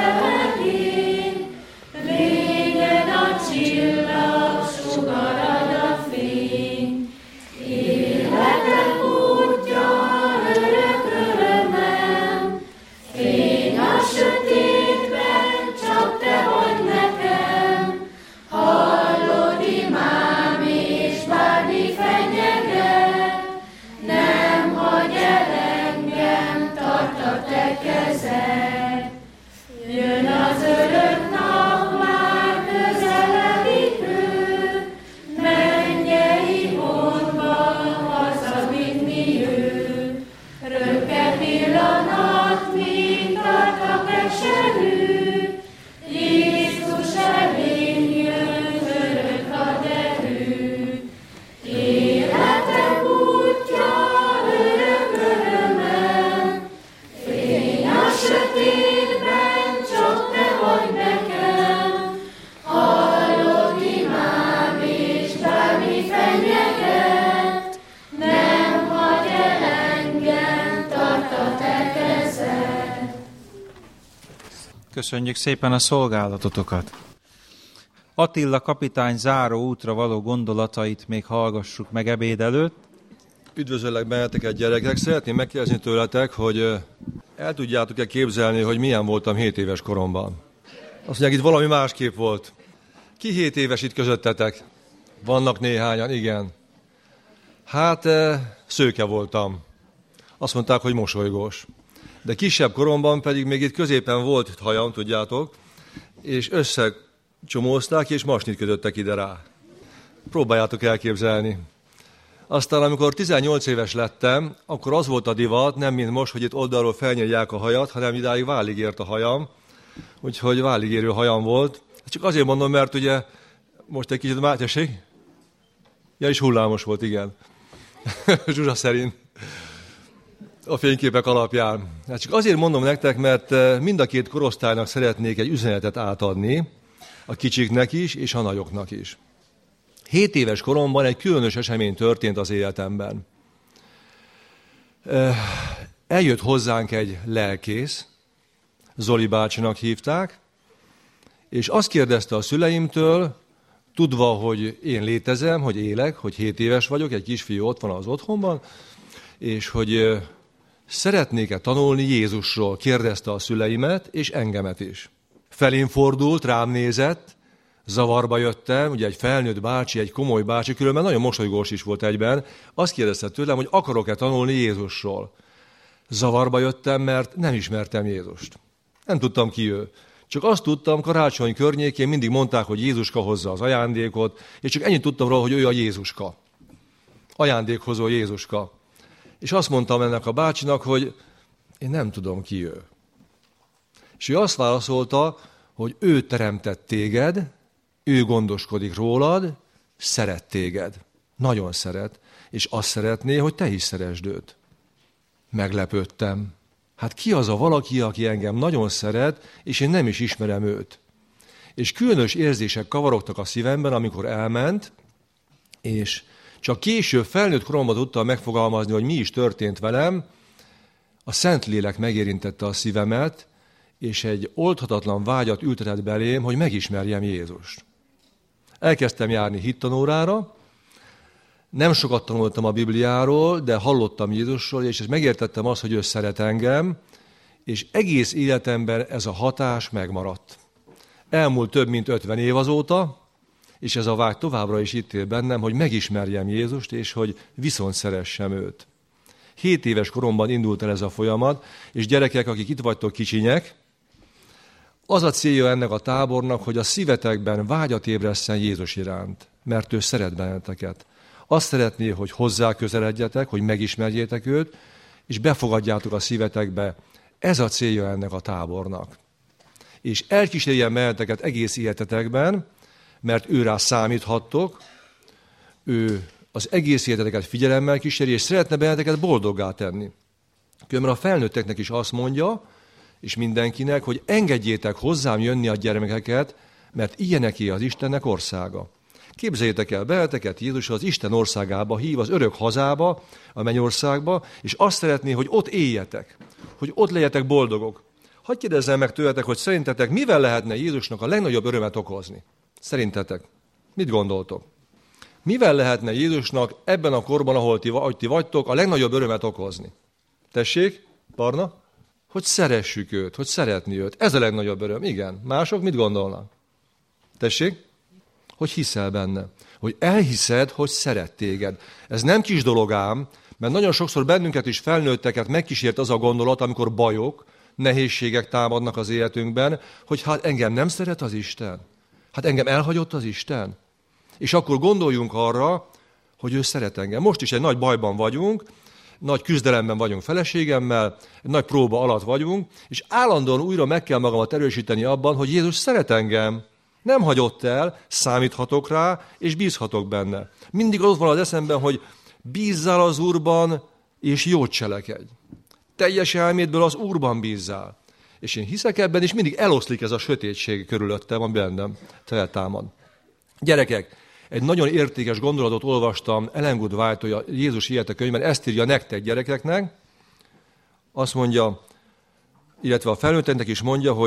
Csillag sugar Köszönjük szépen a szolgálatotokat. Attila kapitány záró útra való gondolatait még hallgassuk meg ebéd előtt. Üdvözöllek benneteket, gyerekek! Szeretném megkérdezni tőletek, hogy el tudjátok-e képzelni, hogy milyen voltam 7 éves koromban? Azt mondják, itt valami másképp volt. Ki 7 éves itt közöttetek? Vannak néhányan, igen. Hát szőke voltam. Azt mondták, hogy mosolygós. De kisebb koromban pedig még itt középen volt hajam, tudjátok, és összecsomózták, és masnit kötöttek ide rá. Próbáljátok elképzelni. Aztán, amikor 18 éves lettem, akkor az volt a divat, nem mint most, hogy itt oldalról felnyírják a hajat, hanem idáig válig ért a hajam. Úgyhogy válig érő hajam volt. Csak azért mondom, mert ugye most egy kicsit máteség. Ja, is hullámos volt, igen. Zsuzsa szerint. A fényképek alapján. Hát csak azért mondom nektek, mert mind a két korosztálynak szeretnék egy üzenetet átadni, a kicsiknek is, és a nagyoknak is. 7 éves koromban egy különös esemény történt az életemben. Eljött hozzánk egy lelkész, Zoli bácsinak hívták, és azt kérdezte a szüleimtől, tudva, hogy én létezem, hogy élek, hogy 7 éves vagyok, egy kisfiú ott van az otthonban, és hogy szeretnék-e tanulni Jézusról, kérdezte a szüleimet, és engemet is. Felén fordult, rám nézett, zavarba jöttem, ugye egy felnőtt bácsi, egy komoly bácsi, különben nagyon mosolygós is volt egyben, azt kérdezte tőlem, hogy akarok-e tanulni Jézusról. Zavarba jöttem, mert nem ismertem Jézust. Nem tudtam ki ő. Csak azt tudtam, karácsony környékén mindig mondták, hogy Jézuska hozza az ajándékot, és csak ennyit tudtam róla, hogy ő a Jézuska. Ajándékhozó Jézuska. És azt mondtam ennek a bácsinak, hogy én nem tudom ki ő. És ő azt válaszolta, hogy ő teremtett téged, ő gondoskodik rólad, szeret téged. Nagyon szeret. És azt szeretné, hogy te is szeresd őt. Meglepődtem. Hát ki az a valaki, aki engem nagyon szeret, és én nem is ismerem őt. És különös érzések kavarogtak a szívemben, amikor elment, és csak később felnőtt koromban tudtam megfogalmazni, hogy mi is történt velem. A Szentlélek megérintette a szívemet, és egy oldhatatlan vágyat ültetett belém, hogy megismerjem Jézust. Elkezdtem járni hittanórára, nem sokat tanultam a Bibliáról, de hallottam Jézusról, és megértettem azt, hogy ő szeret engem, és egész életemben ez a hatás megmaradt. Elmúlt több mint 50 év azóta, és ez a vágy továbbra is itt él bennem, hogy megismerjem Jézust, és hogy viszont szeressem őt. 7 éves koromban indult el ez a folyamat, és gyerekek, akik itt vagytok kicsinyek, az a célja ennek a tábornak, hogy a szívetekben vágyat ébresszen Jézus iránt, mert ő szeret benneteket. Azt szeretné, hogy hozzá közeledjetek, hogy megismerjétek őt, és befogadjátok a szívetekbe. Ez a célja ennek a tábornak. És elkísérjen benneteket egész életetekben, mert őrá számíthattok, ő az egész életeteket figyelemmel kíséri, és szeretne benneteket boldoggá tenni. Különben a felnőtteknek is azt mondja, és mindenkinek, hogy engedjétek hozzám jönni a gyermekeket, mert ilyeneké az Istennek országa. Képzeljétek el benneteket, Jézus az Isten országába hív, az örök hazába, a mennyországba, és azt szeretné, hogy ott éljetek, hogy ott legyetek boldogok. Hadd kérdezzem meg tőletek, hogy szerintetek mivel lehetne Jézusnak a legnagyobb örömet okozni? Szerintetek? Mit gondoltok? Mivel lehetne Jézusnak ebben a korban, ahol ti vagytok, a legnagyobb örömet okozni? Tessék, Barna? Hogy szeressük őt, hogy szeretni őt. Ez a legnagyobb öröm. Igen. Mások mit gondolnak? Tessék? Hogy hiszel benne. Hogy elhiszed, hogy szeret téged. Ez nem kis dolog ám, mert nagyon sokszor bennünket is felnőtteket megkísért az a gondolat, amikor bajok, nehézségek támadnak az életünkben, hogy hát engem nem szeret az Isten. Hát engem elhagyott az Isten. És akkor gondoljunk arra, hogy ő szeret engem. Most is egy nagy bajban vagyunk, nagy küzdelemben vagyunk feleségemmel, egy nagy próba alatt vagyunk, és állandóan újra meg kell magamat erősíteni abban, hogy Jézus szeret engem. Nem hagyott el, számíthatok rá, és bízhatok benne. Mindig az van az eszemben, hogy bízzál az Úrban, és jót cselekedj. Teljes elmédből az Úrban bízzál. És én hiszek ebben, és mindig eloszlik ez a sötétség körülöttem, ami bennem feltámad. Gyerekek, egy nagyon értékes gondolatot olvastam Ellen Good White-tól a Jézus élete könyvben, ezt írja nektek gyerekeknek. Azt mondja, illetve a felnőtteknek is mondja, hogy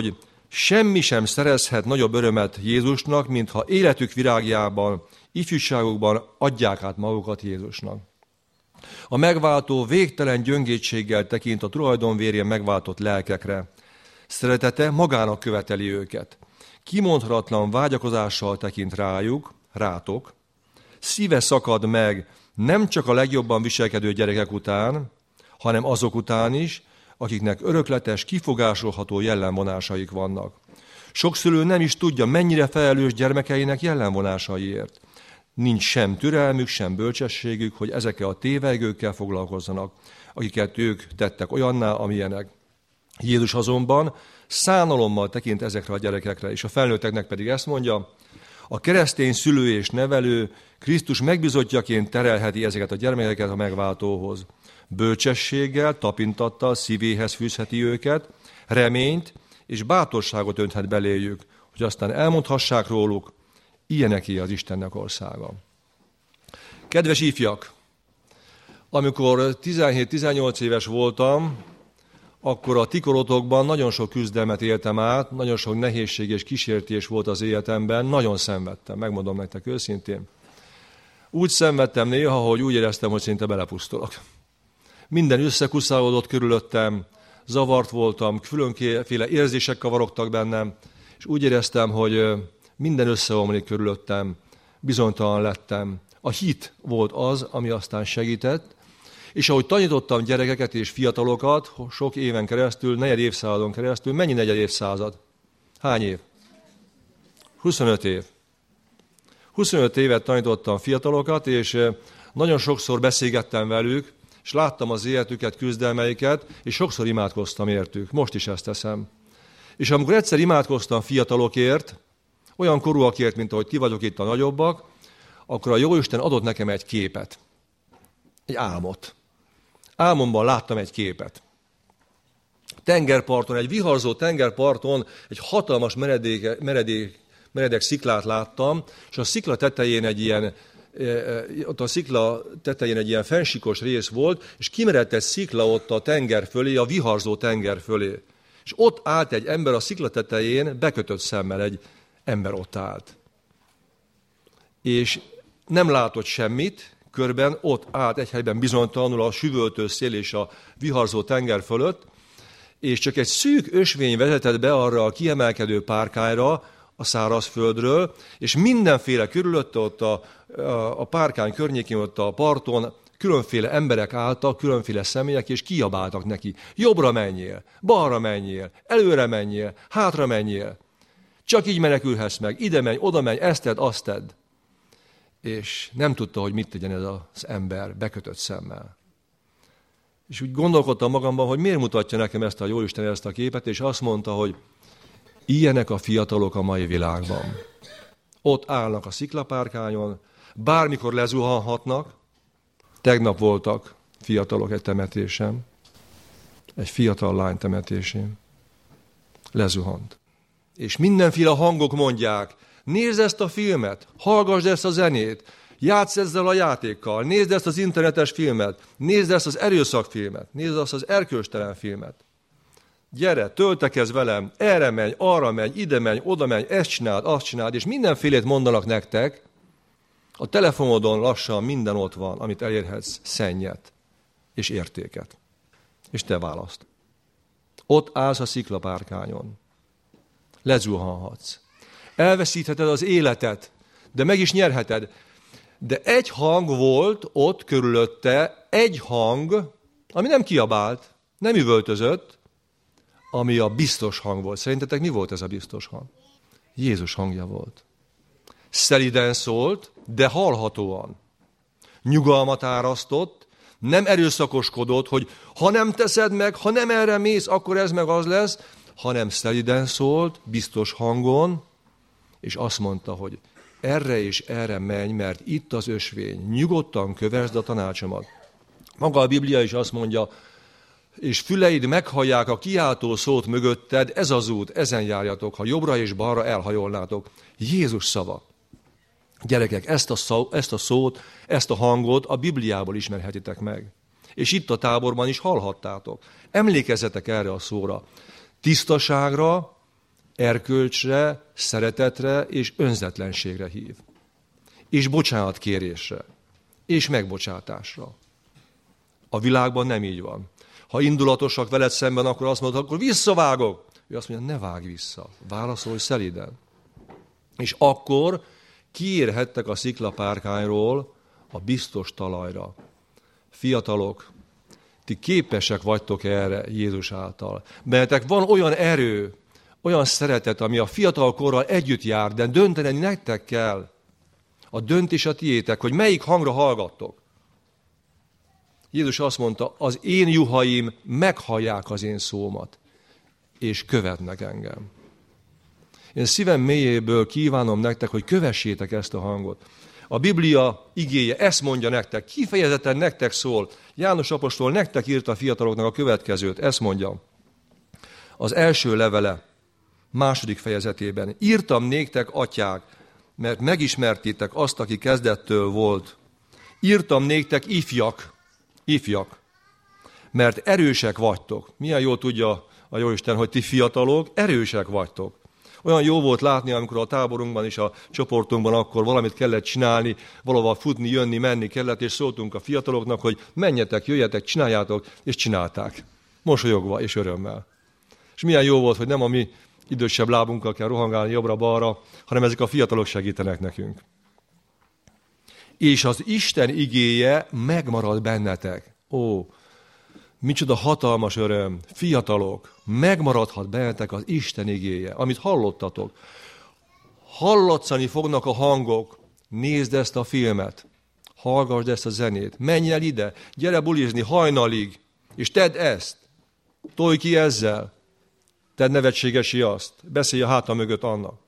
Semmi sem szerezhet nagyobb örömet Jézusnak, mintha életük virágjában, ifjúságukban adják át magukat Jézusnak. A megváltó végtelen gyöngétséggel tekint a tulajdonvérjén megváltott lelkekre. Szeretete magának követeli őket. Kimondhatatlan vágyakozással tekint rátok. Szíve szakad meg nem csak a legjobban viselkedő gyerekek után, hanem azok után is, akiknek örökletes, kifogásolható jellemvonásaik vannak. Sok szülő nem is tudja, mennyire felelős gyermekeinek jellemvonásaiért. Nincs sem türelmük, sem bölcsességük, hogy ezekkel a tévegőkkel foglalkozzanak, akiket ők tettek olyanná, amilyenek. Jézus azonban szánalommal tekint ezekre a gyerekekre, és a felnőtteknek pedig ezt mondja, a keresztény szülő és nevelő Krisztus megbizotjaként terelheti ezeket a gyermekeket a megváltóhoz. Bölcsességgel, tapintattal szívéhez fűzheti őket, reményt és bátorságot önthet beléjük, hogy aztán elmondhassák róluk, ilyeneké az Istennek országa. Kedves ifjak, amikor 17-18 éves voltam, akkor a ti korotokban nagyon sok küzdelmet éltem át, nagyon sok nehézség és kísértés volt az életemben, nagyon szenvedtem, megmondom nektek őszintén. Úgy szenvedtem néha, hogy úgy éreztem, hogy szinte belepusztulok. Minden összekuszálódott körülöttem, zavart voltam, különféle érzések kavarogtak bennem, és úgy éreztem, hogy minden összeomlik körülöttem, bizonytalan lettem. A hit volt az, ami aztán segített, és ahogy tanítottam gyerekeket és fiatalokat, sok éven keresztül, negyed évszázadon keresztül, mennyi negyed évszázad? Hány év? 25 év. 25 évet tanítottam fiatalokat, és nagyon sokszor beszélgettem velük, és láttam az életüket, küzdelmeiket, és sokszor imádkoztam értük. Most is ezt teszem. És amikor egyszer imádkoztam fiatalokért, olyan korúakért, mint ahogy ti vagyok itt a nagyobbak, akkor a Jóisten adott nekem egy képet. Egy álmot. Álmomban láttam egy tengerparton, egy viharzó tengerparton egy hatalmas meredek sziklát láttam, és a szikla tetején egy ilyen fennsíkos rész volt, és kimerett egy szikla ott a tenger fölé, a viharzó tenger fölé. És ott állt egy ember a szikla tetején, bekötött szemmel egy ember ott állt. És nem látott semmit, körben ott állt egy helyben bizonytalanul a süvöltő szél és a viharzó tenger fölött, és csak egy szűk ösvény vezetett be arra a kiemelkedő párkányra, a szárazföldről, és mindenféle körülötte ott a párkány környékén, ott a parton különféle emberek álltak, különféle személyek, és kiabáltak neki. Jobbra menjél, balra menjél, előre menjél, hátra menjél. Csak így menekülhetsz meg, ide menj, oda menj, ezt tedd, azt tedd. És nem tudta, hogy mit tegyen ez az ember bekötött szemmel. És úgy gondolkodtam magamban, hogy miért mutatja nekem ezt a Jóisten ezt a képet, és azt mondta, hogy ilyenek a fiatalok a mai világban. Ott állnak a sziklapárkányon, bármikor lezuhanhatnak. Tegnap voltak fiatalok egy temetésem, egy fiatal lány temetésén. Lezuhant. És mindenféle hangok mondják, nézd ezt a filmet, hallgassd ezt a zenét, játsz ezzel a játékkal, nézd ezt az internetes filmet, nézd ezt az erőszakfilmet, nézd azt az erkölcstelen filmet. Gyere, töltekezz velem, erre menj, arra menj, ide menj, oda menj, ezt csináld, azt csináld, és mindenfélét mondanak nektek. A telefonodon lassan minden ott van, amit elérhetsz, szennyet és értéket. És te választ. Ott állsz a sziklapárkányon. Lezuhanhatsz. Elveszítheted az életet, de meg is nyerheted. De egy hang volt ott körülötte, egy hang, ami nem kiabált, nem üvöltözött, ami a biztos hang volt. Szerintetek mi volt ez a biztos hang? Jézus hangja volt. Szeliden szólt, de hallhatóan. Nyugalmat árasztott, nem erőszakoskodott, hogy ha nem teszed meg, ha nem erre mész, akkor ez meg az lesz, hanem szeliden szólt, biztos hangon, és azt mondta, hogy erre és erre menj, mert itt az ösvény, nyugodtan kövesd a tanácsomat. Maga a Biblia is azt mondja, és füleid meghallják a kiáltó szót mögötted, ez az út, ezen járjatok, ha jobbra és balra elhajolnátok. Jézus szava. Gyerekek, ezt a szót, ezt a hangot a Bibliából ismerhetitek meg. És itt a táborban is hallhattátok. Emlékezzetek erre a szóra. Tisztaságra erkölcsre, szeretetre és önzetlenségre hív. És bocsánatkérésre, és megbocsátásra. A világban nem így van. Ha indulatosak veled szemben, akkor azt mondod, akkor visszavágok. Ő azt mondja, ne vágj vissza, válaszolj szeliden. És akkor kiérhettek a sziklapárkányról a biztos talajra. Fiatalok, ti képesek vagytok erre Jézus által. Bennetek van olyan erő, olyan szeretet, ami a fiatal korral együtt jár, de dönteni nektek kell. A döntés a tiétek, hogy melyik hangra hallgattok. Jézus azt mondta, az én juhaim meghallják az én szómat, és követnek engem. Én szívem mélyéből kívánom nektek, hogy kövessétek ezt a hangot. A Biblia igéje ezt mondja nektek, kifejezetten nektek szól. János apostol nektek írta a fiataloknak a következőt, ezt mondja. Az első levele, 2. fejezetében. Írtam néktek, atyák, mert megismertétek azt, aki kezdettől volt. Írtam néktek, ifjak, mert erősek vagytok. Milyen jól tudja a Jóisten, hogy ti fiatalok, erősek vagytok. Olyan jó volt látni, amikor a táborunkban és a csoportunkban akkor valamit kellett csinálni, valahol futni, jönni, menni kellett, és szóltunk a fiataloknak, hogy menjetek, jöjjetek, csináljátok, és csinálták. Mosolyogva és örömmel. És milyen jó volt, hogy nem a mi idősebb lábunkkal kell rohangálni jobbra-balra, hanem ezek a fiatalok segítenek nekünk. És az Isten igéje megmarad bennetek. Ó, micsoda hatalmas öröm, fiatalok, megmaradhat bennetek az Isten igéje, amit hallottatok. Hallatszani fognak a hangok, nézd ezt a filmet, hallgassd ezt a zenét, menj el ide, gyere bulizni hajnalig, és tedd ezt, tolj ki ezzel, tedd nevetségesi azt, beszélj a háta mögött annak.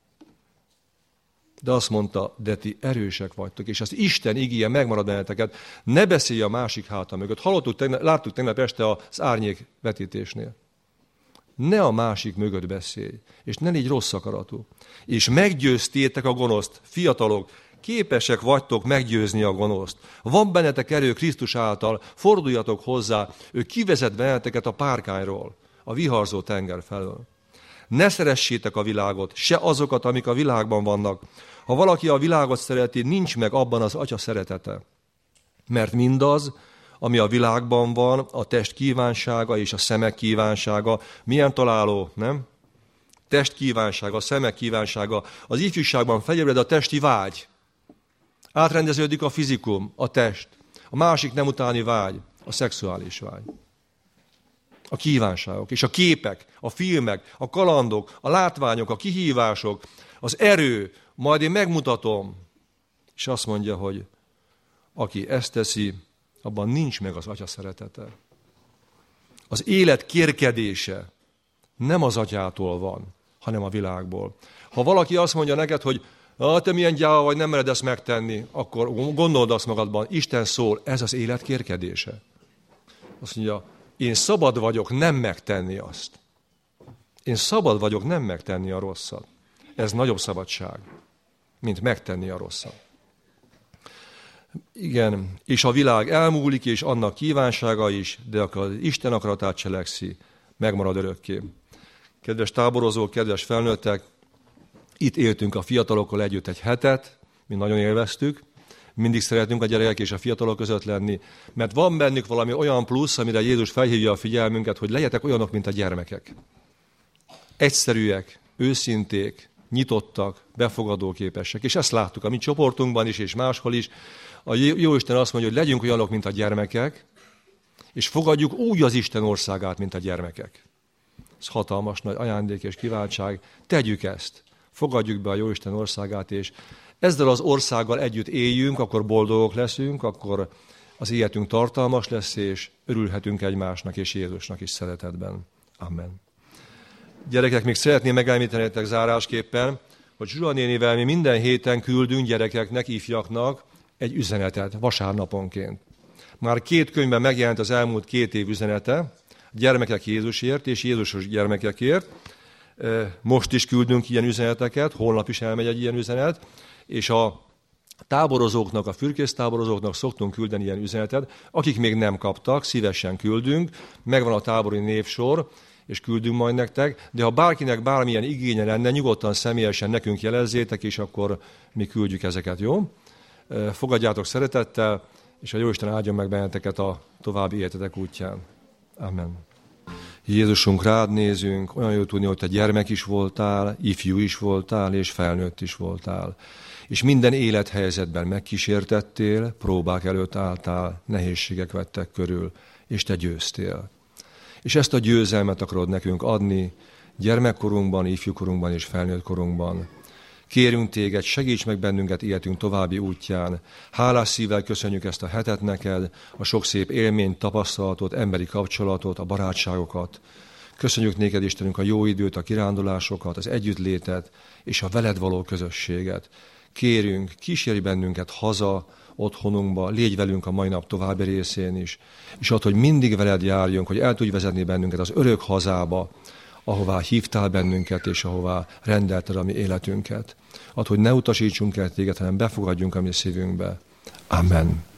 De azt mondta, de ti erősek vagytok, és az Isten igéje megmarad benneteket, ne beszélj a másik háta mögött. Láttuk tegnap este az árnyék vetítésnél. Ne a másik mögött beszélj, és ne légy rossz akaratú. És meggyőztétek a gonoszt, fiatalok, képesek vagytok meggyőzni a gonoszt. Van bennetek erő Krisztus által, forduljatok hozzá, ő kivezet benneteket a párkányról, a viharzó tenger felől. Ne szeressétek a világot, se azokat, amik a világban vannak. Ha valaki a világot szereti, nincs meg abban az Atya szeretete. Mert mindaz, ami a világban van, a test kívánsága és a szemek kívánsága, milyen találó, nem? Test kívánsága, a szemek kívánsága. Az ifjúságban felébred a testi vágy. Átrendeződik a fizikum, a test. A másik nem utáni vágy, a szexuális vágy. A kívánságok, és a képek, a filmek, a kalandok, a látványok, a kihívások, az erő, majd én megmutatom. És azt mondja, hogy aki ezt teszi, abban nincs meg az Atya szeretete. Az élet kérkedése nem az Atyától van, hanem a világból. Ha valaki azt mondja neked, hogy te milyen gyáva vagy, nem mered ezt megtenni, akkor gondold azt magadban, Isten szól, ez az élet kérkedése. Azt mondja, én szabad vagyok nem megtenni azt. Én szabad vagyok nem megtenni a rosszat. Ez nagyobb szabadság, mint megtenni a rosszat. Igen, és a világ elmúlik, és annak kívánsága is, de akkor Isten akaratát cselekszi, megmarad örökké. Kedves táborozók, kedves felnőttek, itt éltünk a fiatalokkal együtt egy hetet, mi nagyon élveztük, mindig szeretünk a gyerekek és a fiatalok között lenni, mert van bennük valami olyan plusz, amire Jézus felhívja a figyelmünket, hogy legyetek olyanok, mint a gyermekek. Egyszerűek, őszinték, nyitottak, befogadóképesek. És ezt láttuk a mi csoportunkban is, és máshol is. A Jóisten azt mondja, hogy legyünk olyanok, mint a gyermekek, és fogadjuk úgy az Isten országát, mint a gyermekek. Ez hatalmas nagy ajándék és kiváltság. Tegyük ezt. Fogadjuk be a Jóisten országát, és ezzel az országgal együtt éljünk, akkor boldogok leszünk, akkor az életünk tartalmas lesz, és örülhetünk egymásnak és Jézusnak is szeretetben. Amen. Gyerekek, még szeretném megemlíteni nektek zárásképpen, hogy Zsula nénivel mi minden héten küldünk gyerekeknek, ifjaknak egy üzenetet vasárnaponként. Már 2 könyvben megjelent az elmúlt 2 év üzenete, gyermekek Jézusért és Jézusos gyermekekért. Most is küldünk ilyen üzeneteket, holnap is elmegy egy ilyen üzenet, és a táborozóknak, a fürkésztáborozóknak szoktunk küldeni ilyen üzenetet. Akik még nem kaptak, szívesen küldünk, megvan a tábori névsor, és küldünk majd nektek, de ha bárkinek bármilyen igénye lenne, nyugodtan személyesen nekünk jelezzétek, és akkor mi küldjük ezeket, jó? Fogadjátok szeretettel, és a Jóisten áldjon meg benneteket a további életetek útján. Amen. Jézusunk, rád nézünk, olyan jó tudni, hogy te gyermek is voltál, ifjú is voltál, és felnőtt is voltál. És minden élethelyzetben megkísértettél, próbák előtt álltál, nehézségek vettek körül, és te győztél. És ezt a győzelmet akarod nekünk adni gyermekkorunkban, ifjúkorunkban és felnőttkorunkban. Kérünk téged, segíts meg bennünket életünk további útján. Hálás szívvel köszönjük ezt a hetet neked, a sok szép élményt, tapasztalatot, emberi kapcsolatot, a barátságokat. Köszönjük néked, Istenünk, a jó időt, a kirándulásokat, az együttlétet és a veled való közösséget. Kérünk, kísérj bennünket haza, otthonunkba, légy velünk a mai nap további részén is, és add, hogy mindig veled járjunk, hogy el tudj vezetni bennünket az örök hazába, ahová hívtál bennünket, és ahová rendelted a mi életünket. Add, hogy ne utasítsunk el téged, hanem befogadjunk a mi szívünkbe. Amen.